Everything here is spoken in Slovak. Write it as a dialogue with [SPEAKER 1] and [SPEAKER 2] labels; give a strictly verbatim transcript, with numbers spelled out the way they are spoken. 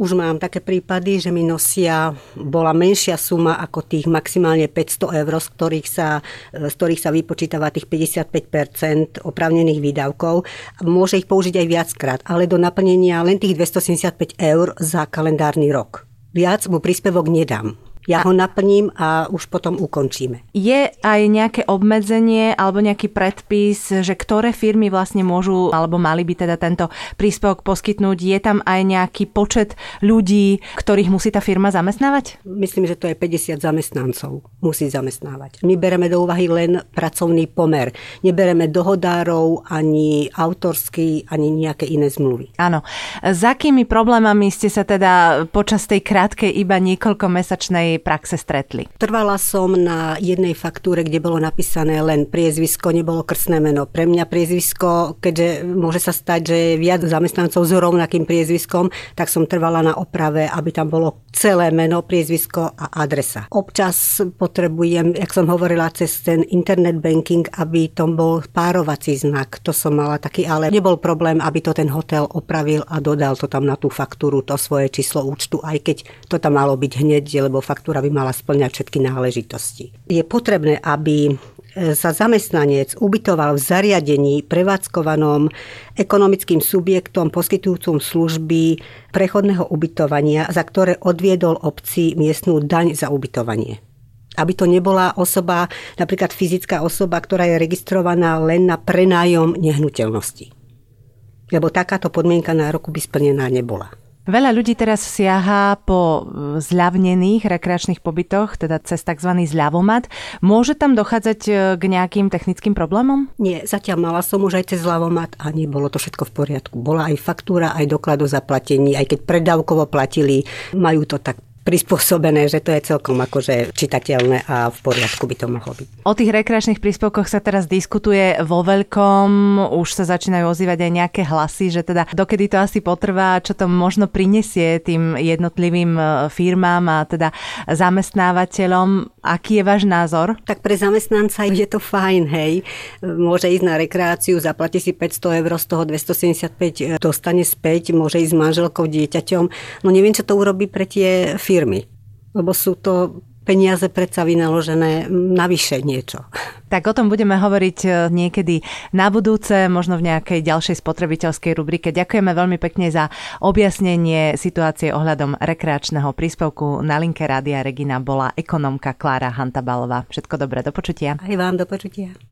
[SPEAKER 1] už mám také prípady, že mi nosia, bola menšia suma ako tých maximálne päťsto eur, z ktorých sa, z ktorých sa vypočítava tých päťdesiatpäť percent oprávnených výdavkov. Môže ich použiť aj viackrát, ale do naplnenia len tých dvestosedemdesiatpäť eur za kalendárny rok. Viac mu príspevok nedám. Ja ho naplním a už potom ukončíme.
[SPEAKER 2] Je aj nejaké obmedzenie alebo nejaký predpis, že ktoré firmy vlastne môžu alebo mali by teda tento príspevok poskytnúť? Je tam aj nejaký počet ľudí, ktorých musí tá firma zamestnávať?
[SPEAKER 1] Myslím, že to je päťdesiat zamestnancov. Musí zamestnávať. My bereme do úvahy len pracovný pomer. Nebereme dohodárov, ani autorský, ani nejaké iné zmluvy.
[SPEAKER 2] Áno. S akými problémami ste sa teda počas tej krátkej iba niekoľkomesačnej praxe stretli?
[SPEAKER 1] Trvala som na jednej faktúre, kde bolo napísané len priezvisko, nebolo krstné meno. Pre mňa priezvisko, keďže môže sa stať, že je viac zamestnancov s rovnakým priezviskom, tak som trvala na oprave, aby tam bolo celé meno, priezvisko a adresa. Občas potrebujem, jak som hovorila, cez ten internet banking, aby to bol párovací znak. To som mala taký, ale nebol problém, aby to ten hotel opravil a dodal to tam na tú faktúru, to svoje číslo účtu, aj keď to tam malo byť hneď, lebo faktúra ktorá by mala spĺňať všetky náležitosti. Je potrebné, aby sa zamestnanec ubytoval v zariadení prevádzkovanom ekonomickým subjektom poskytujúcom služby prechodného ubytovania, za ktoré odviedol obci miestnu daň za ubytovanie. Aby to nebola osoba, napríklad fyzická osoba, ktorá je registrovaná len na prenájom nehnuteľnosti. Lebo takáto podmienka nároku by splnená nebola.
[SPEAKER 2] Veľa ľudí teraz siaha po zľavnených rekreačných pobytoch, teda cez tzv. Zľavomat. Môže tam dochádzať k nejakým technickým problémom?
[SPEAKER 1] Nie, zatiaľ mala som už aj cez zľavomat a nebolo to všetko v poriadku. Bola aj faktúra, aj doklad o zaplatení, aj keď predávkovo platili, majú to tak prispôsobené, že to je celkom akože čitateľné a v poriadku by to mohlo byť.
[SPEAKER 2] O tých rekreačných príspevkoch sa teraz diskutuje vo veľkom, už sa začínajú ozývať aj nejaké hlasy, že teda dokedy to asi potrvá, čo to možno prinesie tým jednotlivým firmám a teda zamestnávateľom. Aký je váš názor?
[SPEAKER 1] Tak pre zamestnanca je to fajn, hej. Môže ísť na rekreáciu, zaplatí si päťsto eur, z toho dvestosedemdesiatpäť dostane späť, môže ísť s manželkou, dieťaťom. No neviem, čo to urobí pre tie firmy, lebo sú to peniaze predsa vynaložené navyše niečo.
[SPEAKER 2] Tak o tom budeme hovoriť niekedy na budúce, možno v nejakej ďalšej spotrebiteľskej rubrike. Ďakujeme veľmi pekne za objasnenie situácie ohľadom rekreačného príspevku. Na linke Rádia Regina bola ekonomka Klára Hantabalová. Všetko dobré, do počutia.
[SPEAKER 1] Aj vám do počutia.